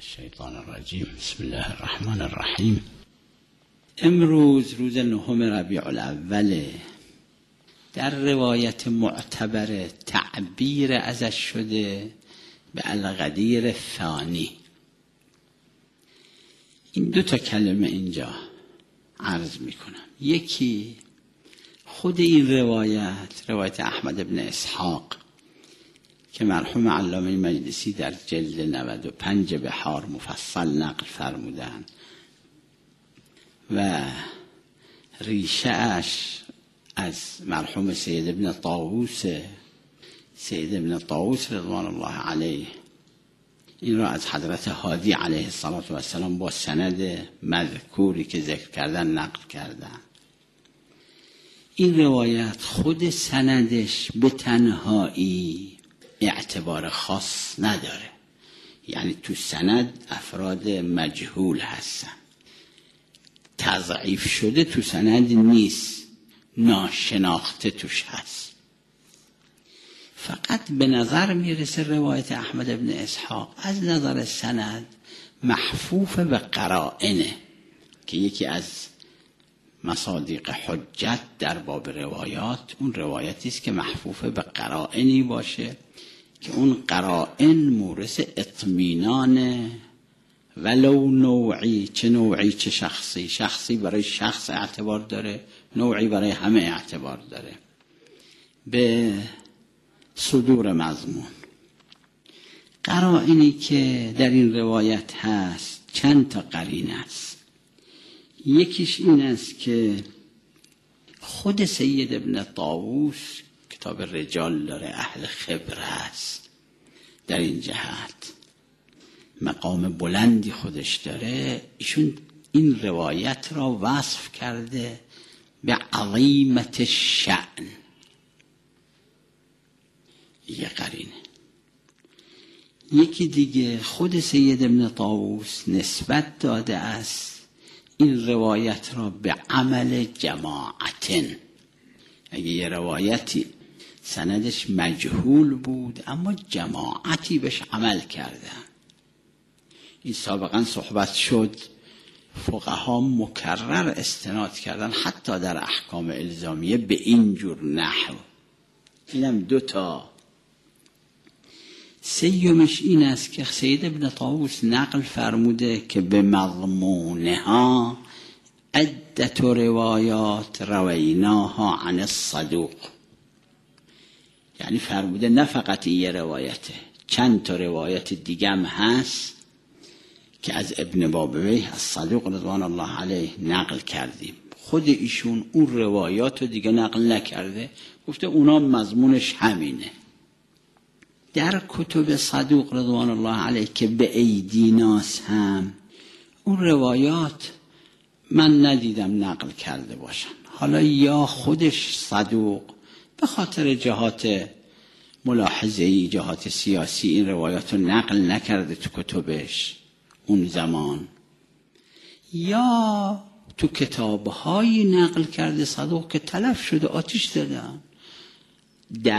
الشیطان الرجیم. بسم الله الرحمن الرحیم. امروز روز 9 ربیع الاول. در روایت معتبر تعبیر ازش شده به القدیر ثانی. این 2 کلمه اینجا عرض میکنم. یکی خود این روایت احمد بن اسحاق که مرحوم علامه مجلسی در جلد 95 بحار مفصل نقل فرمودند و ریشه اش از مرحوم سید ابن طاووس رضوان الله علیه. این را از حضرت هادی علیه السلام با سند مذکوری که ذکر کردن نقل کردن. این روایت خود سندش به تنهایی اعتبار خاص نداره، یعنی تو سند افراد مجهول هستن، تضعیف شده تو سند نیست، ناشناخته توش هست. فقط به نظر میرسه روایت احمد بن اسحاق از نظر سند محفوف به قرائنه که یکی از مصادیق حجت در باب روایات اون روایتی است که محفوف به قرائنی باشه که اون قرائن مورث اطمینان ولو نوعی، چه نوعی چه شخصی برای شخص اعتبار داره، نوعی برای همه اعتبار داره، به صدور مضمون. قرائنی که در این روایت هست چند تا قرینه است. یکیش این است که خود سید ابن طاووس کتاب رجال داره، اهل خبره است، در این جهت مقام بلندی خودش داره. ایشون این روایت را وصف کرده به عظیمت الشأن. یه قرینه. یکی دیگه خود سید ابن طاووس نسبت داده است این روایت را به عمل جماعتن. اگه یه روایتی سندش مجهول بود اما جماعتی بهش عمل کردن، این سابقا صحبت شد، فقها مکرر استناد کردن حتی در احکام الزامیه به این جور نحو. اینم 2 تا. سیومش این است که سید ابن طاووس نقل فرموده که به مضمونها عدت روایات رویناها عن الصدوق. یعنی فرموده نه فقط این یه روایته، چند تا روایت دیگه هم هست که از ابن بابویه از صدوق رضوان الله علیه نقل کردیم. خود ایشون اون روایات رو دیگه نقل نکرده، گفته اونا مضمونش همینه. در کتب صدوق رضوان الله علیه که به ایدیناس هم اون روایات من ندیدم نقل کرده باشن. حالا یا خودش صدوق به خاطر جهات ملاحظه‌ای، جهات سیاسی این روایات رو نقل نکرده تو کتبش اون زمان، یا تو کتاب‌هایی نقل کرده صدوق که تلف شده، آتش دادن. 10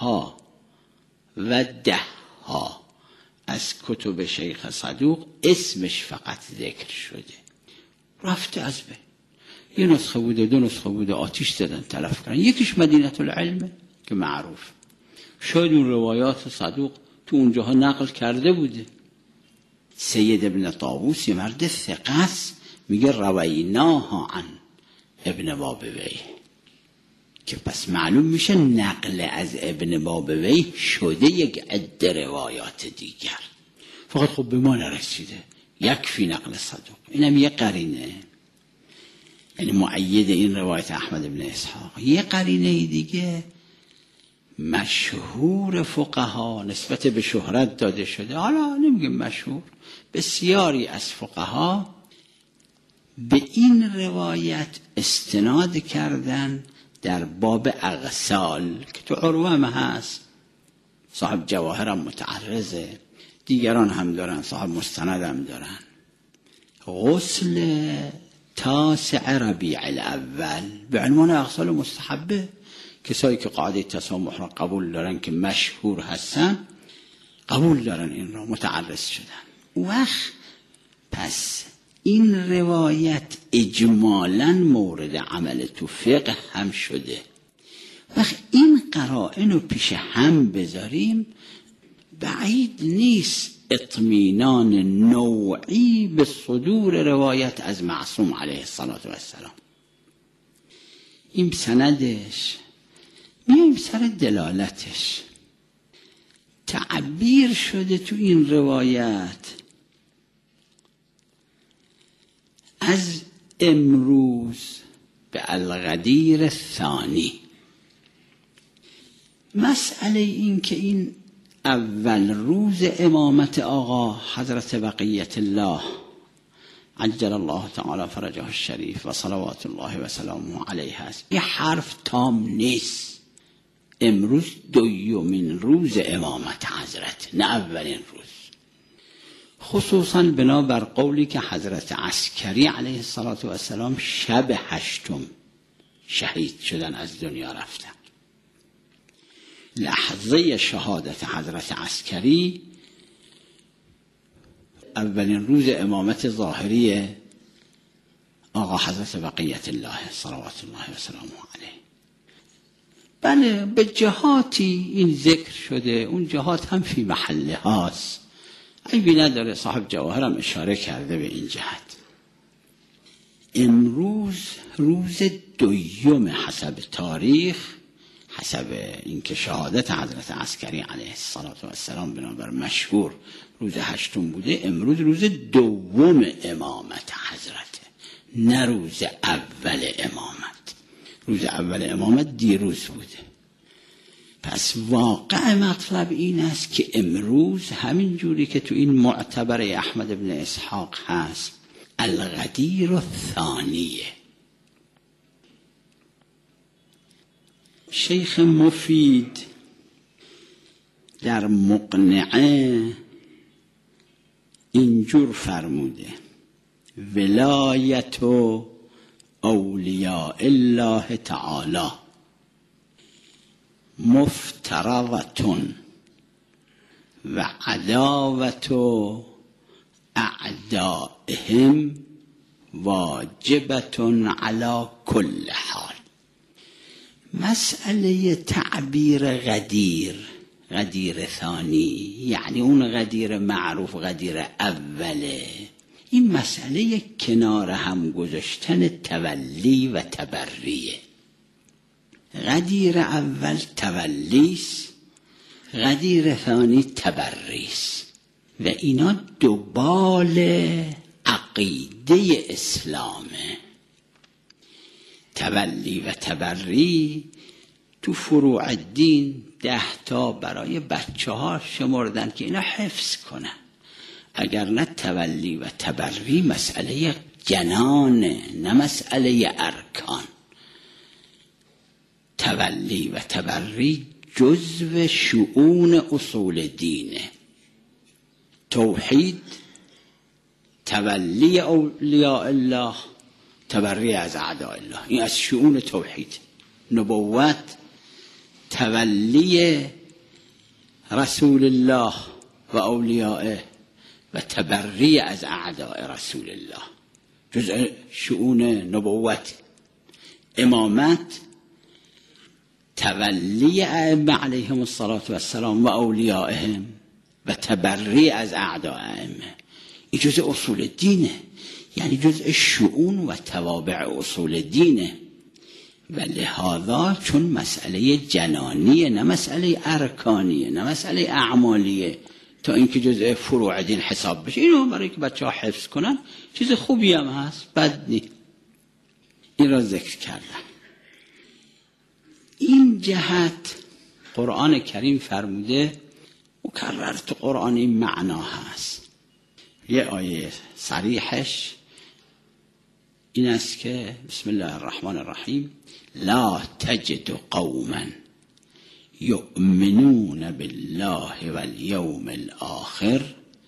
و 10 از کتب شیخ صدوق اسمش فقط ذکر شده، رفته از بین. یه نسخه بوده، 2 نسخه بوده، آتش دادن، تلف کردن. یکیش مدینه العلم که معروف، شاید اون روایات صدوق تو اونجاها نقل کرده بوده. سید ابن طاووس یه مرد ثقه است، میگه رویناها عن ابن بابویه، که پس معلوم میشه نقل از ابن بابویه شده یک عده روایات دیگر، فقط خب به ما نرسیده. یکفی نقل صدوق. اینم یه قرینه، یعنی مؤید این روایت احمد بن اسحاق. یه قرینه دیگه مشهور فقها نسبت به شهرت داده شده، حالا نمیگم مشهور، بسیاری از فقها به این روایت استناد کردن در باب اغسال که تو عروه هم هست، صاحب جواهر هم متعرضه، دیگران هم دارن، صاحب مستند هم دارن. غسل تاسع ربیع الاول به عنوان اغسال مستحبه. کسایی که قاعده تسامح را قبول دارن که مشهور هستن قبول دارن، این را متعرض شدن. وقت پس این روایت اجمالاً مورد عمل تو فقه هم شده. وقت این قرائن رو پیش هم بذاریم، بعید نیست اطمینان نوعی به صدور روایت از معصوم علیه السلام. این سندش، میایم سر دلالتش. تعبیر شده تو این روایت از امروز به الغدیر الثانی. مسئله این که این اول روز امامت آقا حضرت بقیت الله عجل الله تعالی فرجه الشریف و صلوات الله و سلامه علیه است، یه حرف تام نیست. امروز دومین روز امامت حضرت، نه اولین روز. خصوصا بنابر قولی که حضرت عسکری علیه السلام شب 8 شهید شدن، از دنیا رفتن. لحظه شهادت حضرت عسکری اولین روز امامت ظاهری آقا حضرت بقیت الله صلوات الله و سلامه علیه. بله به جهاتی این ذکر شده، اون جهات هم فی محله هاست، عیبی نداره. صاحب جواهر هم اشاره کرده به این جهت. امروز روز دوم حسب تاریخ، حسب اینکه شهادت حضرت عسکری علیه السلام بنابر مشهور روز 8 بوده، امروز روز دوم امامت حضرت، نه روز اول امامت. روز اول امامت دیروز بوده. پس واقع مطلب این است که امروز همین جوری که تو این معتبر احمد بن اسحاق هست، الغدیر الثانیه. شیخ مفید در مقنعه اینجور فرموده: ولایت اولیاء الله تعالی مفترضة و عداوت اعدائهم واجبة على كل حال. مسئله تعبیر غدیر ثانی، یعنی اون غدیر معروف غدیر اوله، این مسئله کنار هم گذاشتن تولی و تبریه. غدیر اول تولیست، غدیر ثانی تبریست و اینا دوبال عقیده اسلامه. تولی و تبری تو فروع الدین 10 برای بچه ها شمردن که اینا حفظ کنن، اگر نه تولی و تبری مسئله جنانه، نه مسئله ارکان. تولی و تبری جزو شؤون اصول دینه. توحید، تولی اولیاء الله، تبری از اعداء الله، این از شؤون توحید. نبوت، تولی رسول الله و اولیاءه و تبری از اعداء رسول الله، جزء شؤون نبوت. امامت، تولی ائمه علیهم السلام و اولیائهم و تبری از اعداء ائمه، این جزء اصول دینه، یعنی جزء شؤون و توابع اصول دینه. و لهذا چون مسئله جنانیه، نه مسئله ارکانیه، نه مسئله اعمالیه، تا اینکه جزء فروع دین حساب بشه. اینو برای که بچه ها حفظ کنن چیز خوبی هم هست، بد نیست. این را ذکر کردم. این جهت قرآن کریم فرموده، مکرر تو قرآن این معنا هست. یه آیه صریحش این است که بسم الله الرحمن الرحیم: لا تجد قوما یؤمنون بالله والیوم الاخر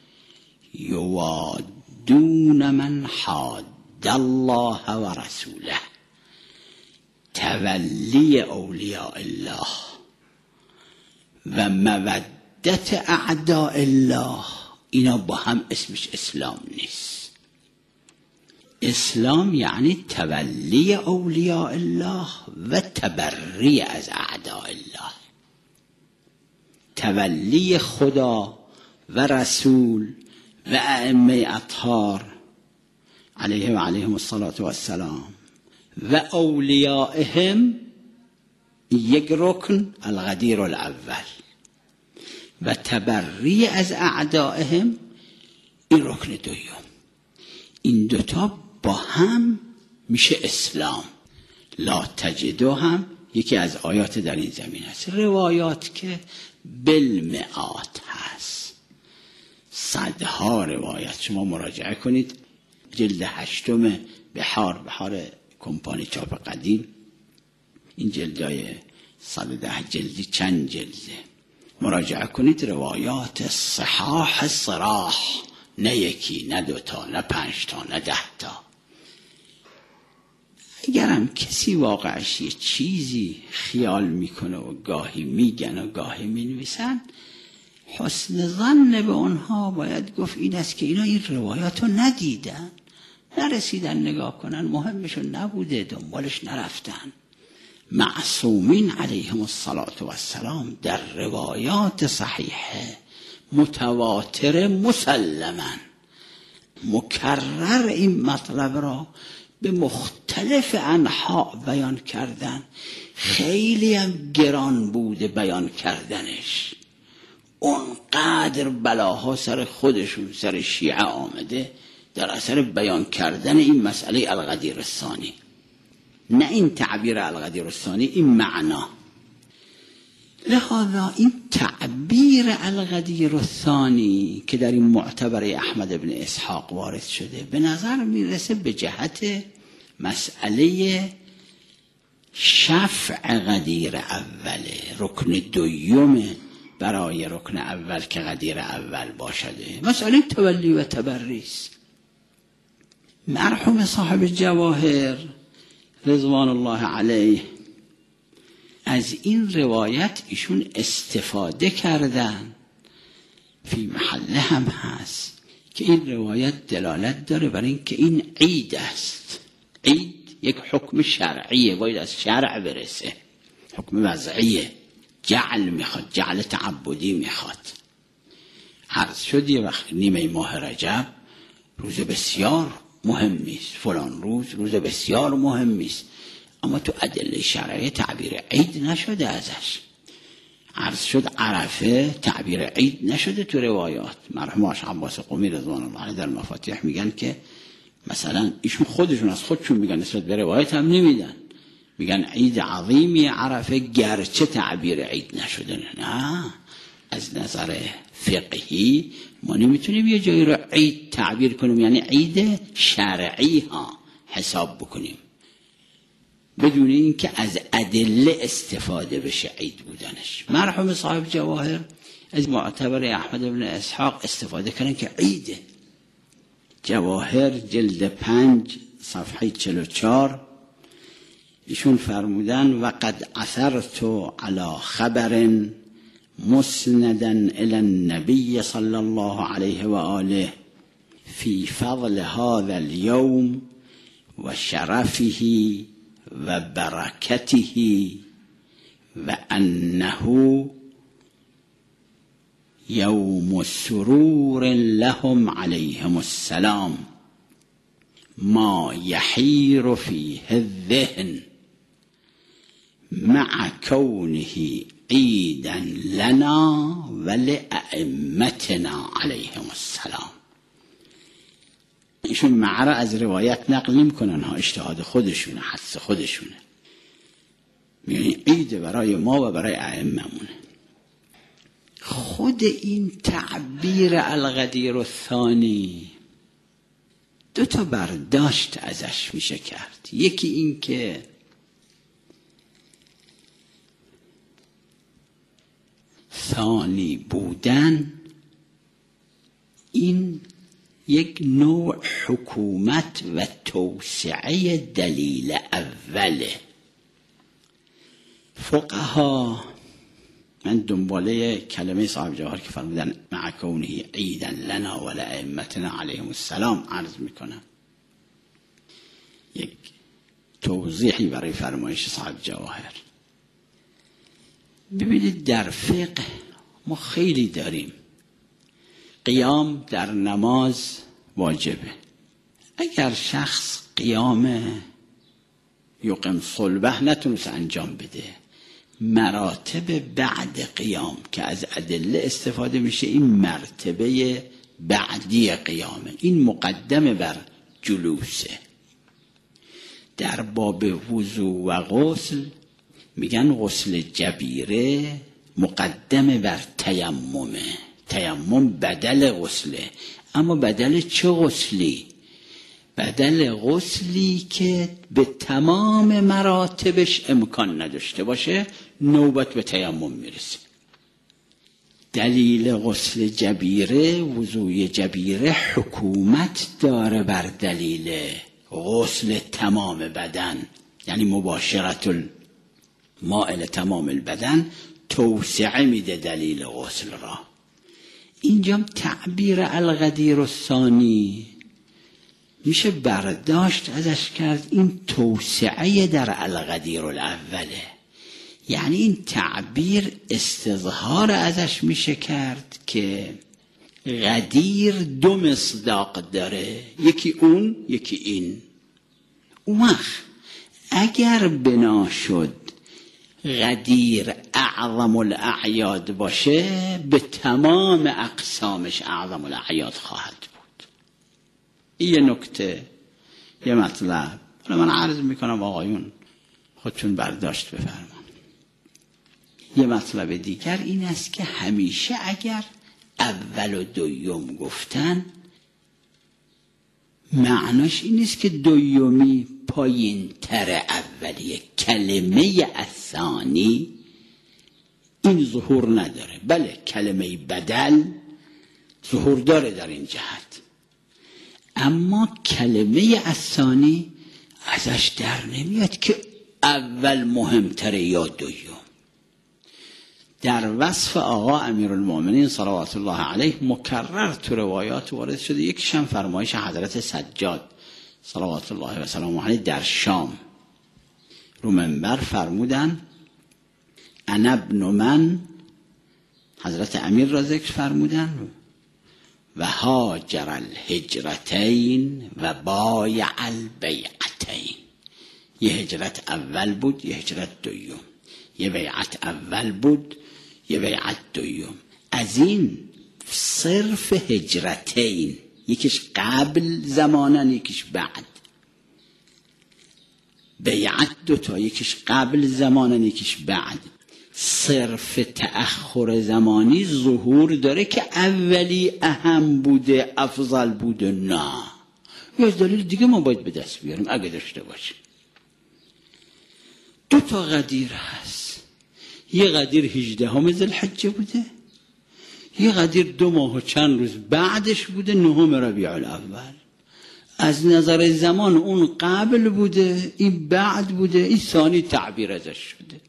یوادون من حاد الله و رسوله. تولی اولیاء الله و مودت اعداء الله اینا با هم اسمش اسلام نیست. اسلام یعنی تولی اولیاء الله و تبری از اعداء الله. تولی خدا و رسول و ائمه اطهار علیهم الصلاة والسلام و اولیائهم یک رکن الغدیر الاول و تبری از اعدائهم این رکن دوم. این دوتا با هم میشه اسلام. لا تجدو هم یکی از آیات در این زمین هست. روایات که بالمئات هست، صدها روایت. شما مراجعه کنید جلد 8 بحار کمپانی چاپ قدیم، این جلدای 110 جلدی چند جلده، مراجعه کنید. روایات صحاح صراح، نه یکی نه دوتا نه 5 تا نه 10 تا. اگرم کسی واقعش یه چیزی خیال میکنه و گاهی میگن و گاهی مینویسن، حسن ظن به اونها باید گفت این است که اینا این روایات رو ندیدن، نرسیدن نگاه کنن، مهمشون نبوده، دنبالش نرفتن. معصومین علیهم الصلاة والسلام در روایات صحیحه متواتر مسلما مکرر این مطلب را به مختلف انحاء بیان کردن. خیلی هم گران بوده بیان کردنش، اونقدر بلاها سر خودشون سر شیعه آمده در اثر بیان کردن این مسئله الغدیر الثانی. نه این تعبیر الغدیر الثانی، این معنا. لذا این تعبیر الغدیر الثانی که در این معتبر احمد بن اسحاق وارد شده به نظر میرسه به جهت مسئله شفع غدیر اوله، رکن دوم برای رکن اول که غدیر اول باشده. مسئله تولی و تبریست. مرحوم صاحب جواهر رضوان الله علیه از این روایت ایشون استفاده کردن، فی محله هم هست که این روایت دلالت داره بر این که این عید است. عید یک حکم شرعیه، باید از شرع برسه، حکم وضعیه، جعل میخواد، جعل تعبدی میخواد. عرض شد یه وقت نیمه ماه رجب روز بسیار مهم نیست، فلان روز بسیار مهم نیست، اما تو ادله شرعی تعبیر عید نشده ازش. عرض شد عرفه تعبیر عید نشده تو روایات. مرحوم آش عباس قمی رضوان الله علیه در مفاتیح میگن که مثلا ایشون خودشون از خودشون میگن، نسبت به روایت هم نمیدن، میگن عید عظیمی عرفه گرچه تعبیر عید نشده. نه، از نظر فقهی ما نمیتونیم یه جایی رو عید تعبیر کنیم، یعنی عید شرعی ها حساب بکنیم بدون اینکه از ادله استفاده بشه عید بودنش. مرحوم صاحب جواهر از معتبر احمد بن اسحاق استفاده کردن که عیده. جواهر جلد 5 صفحه 44 ایشون فرمودن وقد اثرت علی خبر مسندا الى النبي صلی الله علیه و آله فی فضل هذا اليوم و شرفه و برکته و انه یوم سرور لهم علیهم السلام ما یحیر فیه الذهن مع کونه عیدا لنا و لأئمتنا علیهم السلام. ایشون معرا از روایت نقل نمی کنن ها، اجتهاد خودشونه، حدس خودشونه، میگن عید برای ما و برای ائممونه. خود این تعبیر الغدیر الثانی 2 تا برداشت ازش میشه کرد. یکی این که ثانی بودن این یک نوع حکومت و توسعه دلیل اوله. فقها من دنباله کلمه صاحب جواهر که فرمودن مع کونه عیدا لنا و لائمتنا علیهم السلام عرض میکنم، یک توضیحی برای فرمایش صاحب جواهر. ببینید در فقه ما خیلی داریم. قیام در نماز واجبه. اگر شخص قیام یقیم صلبه نتونست انجام بده، مراتب بعد قیام که از ادله استفاده میشه، این مرتبه بعدی قیامه، این مقدمه بر جلوسه. در باب وضو و غسل میگن غسل جبیره مقدمه بر تیممه. تیمم بدل غسله، اما بدل چه غسلی؟ بدل غسلی که به تمام مراتبش امکان نداشته باشه نوبت به تیمم میرسه. دلیل غسل جبیره، وضوی جبیره حکومت داره بر دلیل غسل تمام بدن، یعنی مباشرت الماء تمام البدن توسعه میده دلیل غسل را. اینجا تعبیر الغدیر الثانی میشه برداشت ازش کرد این توسعه در الغدیر الاوله، یعنی این تعبیر استظهار ازش میشه کرد که غدیر دو مصداق داره، یکی اون یکی این. اون اگر بنا شد غدیر اعظم الاعیاد باشه، به تمام اقسامش اعظم الاعیاد خواهد بود. این یه نکته، یه مطلب. من عرض میکنم آقایون خودشون برداشت بفرمان. یه مطلب دیگر این است که همیشه اگر اول و دوم گفتن، معناش این است که دومی پایین تر اولیه. کلمه الثانی این ظهور نداره. بله کلمه بدل ظهور داره در این جهت، اما کلمه الثانی ازش در نمیاد که اول مهمتره یا دوم. در وصف آقا امیرالمؤمنین صلوات الله علیه مکرر تو روایات وارد شده. یکیشم فرمایش حضرت سجاد صلوات الله و سلامه علیه در شام رو منبر فرمودن انا ابن من، حضرت امیر را ذکر فرمودن، و هاجر الهجرتین و بایع البیعتین. یه هجرت اول بود، یه هجرت دوم. یه بیعت اول بود، یه بیعت دوم. از این صرف هجرتین، یکیش قبل زمانن یکیش بعد. بیعت دوتا، یکیش قبل زمانن یکیش بعد. صرف تأخر زمانی ظهور داره که اولی اهم بوده افضل بوده. نه، یه دلیل دیگه ما باید به دست بیاریم اگه داشته باشیم. دو تا غدیر هست. یه غدیر 18 ذوالحجه بوده، یه غدیر 2 ماه و چند روز بعدش بوده، 9 ربیع الاول. از نظر زمان اون قبل بوده، این بعد بوده، این ثانی تعبیر ازش شده.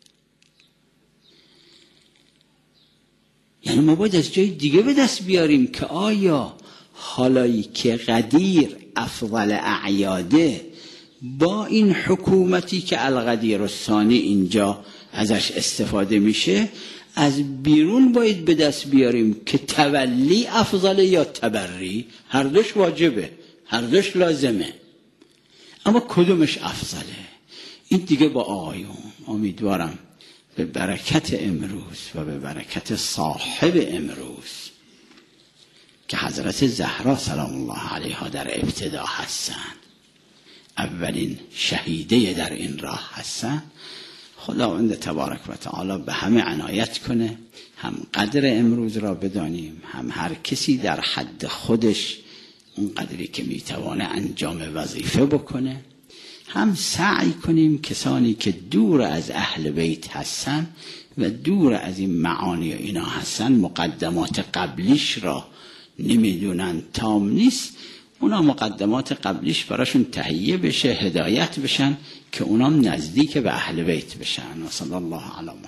یعنی ما باید از جای دیگه به دست بیاریم که آیا حالایی که غدیر افضل اعیاده با این حکومتی که الغدیر الثانی اینجا ازش استفاده میشه، از بیرون باید به دست بیاریم که تولی افضل یا تبری. هر دوش واجبه، هر دوش لازمه، اما کدومش افضله؟ این دیگه با آقایون امیدوارم به برکت امروز و به برکت صاحب امروز که حضرت زهرا سلام الله علیها در ابتدا هستن، اولین شهیده در این راه هستن، خداوند تبارک و تعالی به همه عنایت کنه. هم قدر امروز را بدانیم، هم هر کسی در حد خودش اون قدری که میتوانه انجام وظیفه بکنه. هم سعی کنیم کسانی که دور از اهل بیت هستن و دور از این معانی و اینا هستن، مقدمات قبلیش را نمیدونن، تام نیست، اونا مقدمات قبلیش براشون تهیه بشه، هدایت بشن که اونام نزدیک به اهل بیت بشن. و صلی الله علی محمد.